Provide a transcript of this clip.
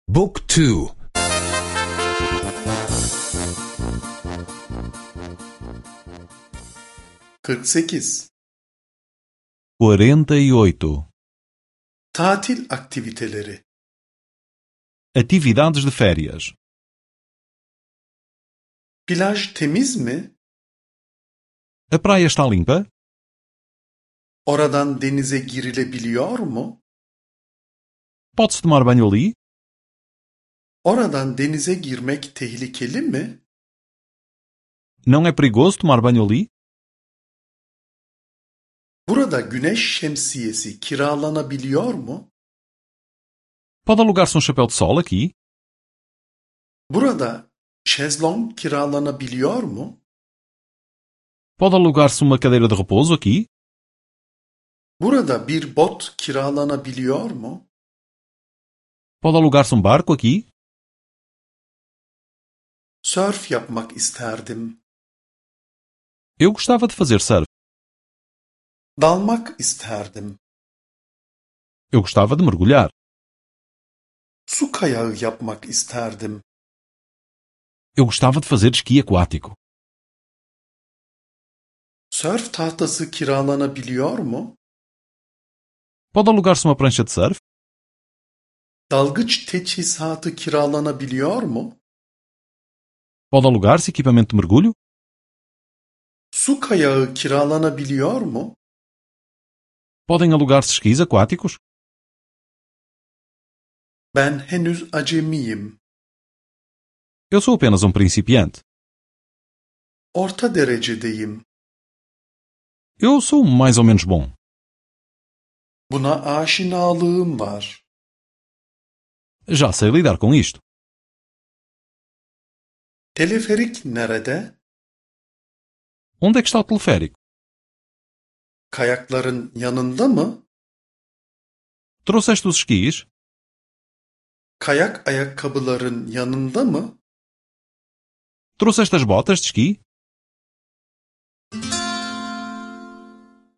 Book 2. 48. 48. Tatil aktiviteleri. Atividades de férias. Plaj temiz mi? A praia está limpa? Oradan denize girilebiliyor mu? Pode-se tomar banho ali? Oradan denize girmek tehlikeli mi? Não é perigoso tomar banho ali? Burada güneş şemsiyesi kiralanabiliyor mu? Pode alugar-se chapéu de sol aqui? Burada şezlong kiralanabiliyor mu? Pode alugar-se uma cadeira de repouso aqui? Burada bir bot kiralanabiliyor mu? Pode alugar-se barco aqui? Sörf yapmak isterdim. Eu gostava de fazer surf. Dalmak isterdim. Eu gostava de mergulhar. Su kayağı yapmak isterdim. Eu gostava de fazer esqui aquático. Sörf tahtası kiralanabiliyor mu? Pode alugar-se uma prancha de surf? Dalgıç teçhizatı kiralanabiliyor mu? Pode alugar-se equipamento de mergulho? Su kayağı kiralanabiliyor mu? Podem alugar-se esquis aquáticos? Ben henüz acemiyim. Eu sou apenas principiante. Orta derecedeyim. Eu sou mais ou menos bom. Buna aşinalığım var. Já sei lidar com isto. Teleferik nerede? Onde é que está o teleférico? Kayakların yanında mı? Trouxeste os esquis? Kayak ayakkabıların yanında mı? Trouxeste as botas de esqui?